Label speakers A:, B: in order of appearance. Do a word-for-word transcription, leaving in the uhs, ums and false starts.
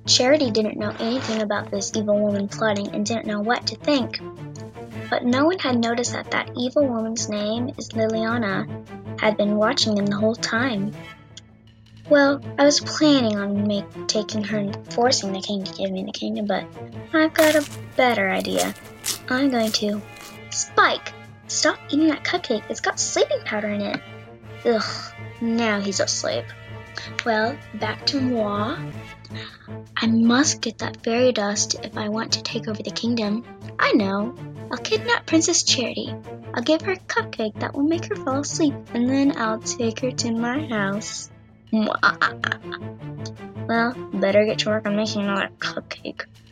A: Charity didn't know anything about this evil woman plotting and didn't know what to think. But no one had noticed that that evil woman's name is Liliana, had been watching them the whole time. Well, I was planning on make, taking her and forcing the king to give me the kingdom, but I've got a better idea. I'm going to... Spike! Stop eating that cupcake. It's got sleeping powder in it. Ugh, now he's asleep. Well, back to moi. I must get that fairy dust if I want to take over the kingdom. I know. I'll kidnap Princess Charity. I'll give her a cupcake that will make her fall asleep, and then I'll take her to my house. Well, better get to work on making another cupcake.